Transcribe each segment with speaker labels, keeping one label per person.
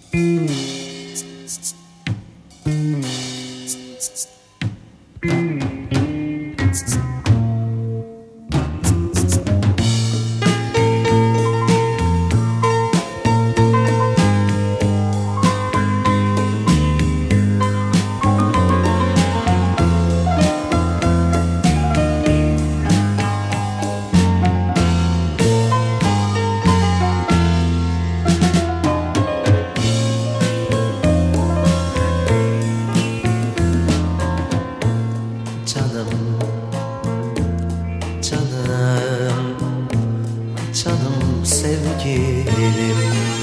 Speaker 1: Canım sevgilim,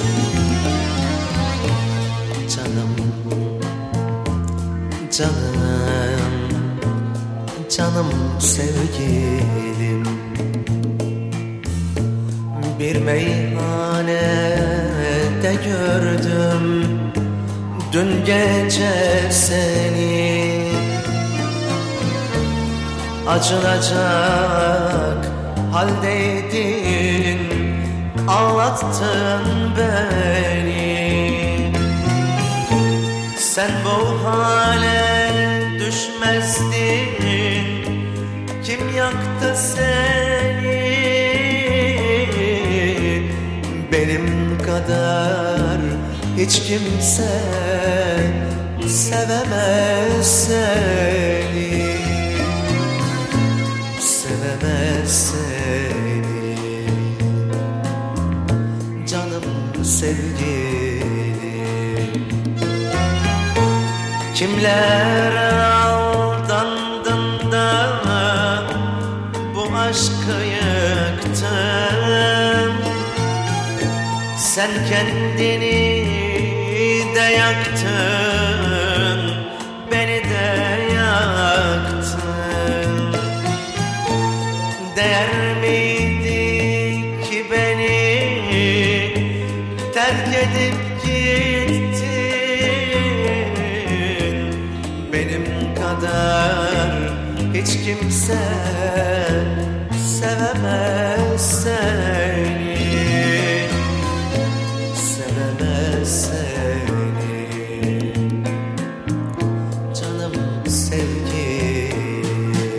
Speaker 1: canım, canım, canım sevgilim. Bir meyhanede gördüm dün gece seni. Acınacak haldeydin, ağlattın beni. Sen bu hale düşmezdin, kim yaktı seni? Benim kadar hiç kimse sevemez seni, sevemez seni. Canım sevgilim, kimlere aldandın da bu aşkı yıktın? Sen kendini de yaktın, beni de yaktın. Değer miydi ki beni terk edip gittin? Benim kadar hiç kimse sevemez seni, sevemez seni. Canım sevgilim,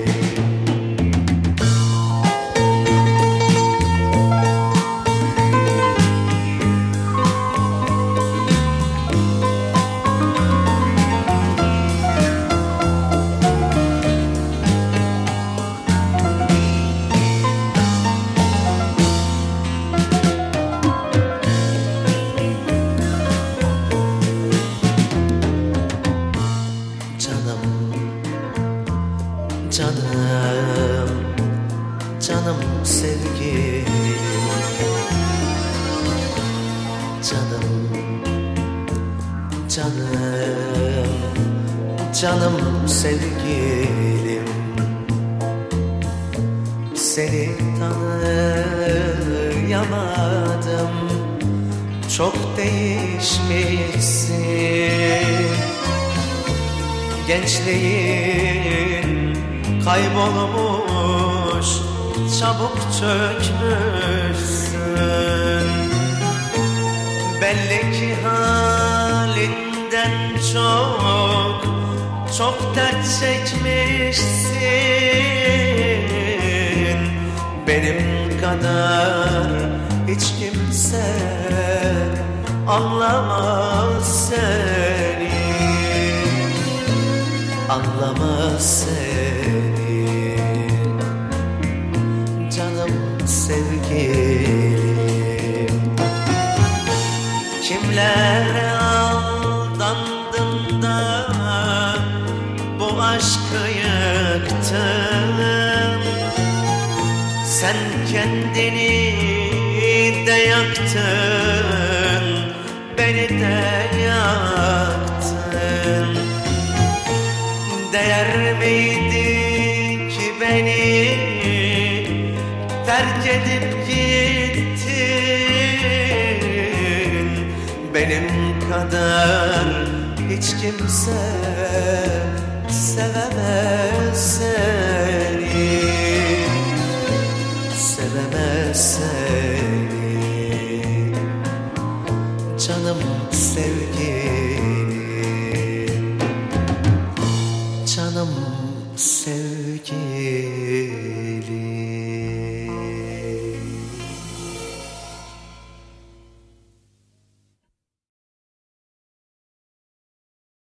Speaker 1: canım, canım sevgilim, canım, canım, canım sevgilim. Seni tanıyamadım, çok değişmişsin. Gençliğin kaybolmuş, çabuk çökmüşsün. Belli ki halinden çok, çok dert çekmişsin. Benim kadar hiç kimse anlamaz seni, anlamaz seni. Canım sevgilim, kimlere aldandın da bu aşkı yıktın? Sen kendini de yaktın, beni de yaktın. Değer miydi ki beni terk edip gittin? Benim kadar hiç kimse sevemez seni, sevemez seni. canım sevgilim.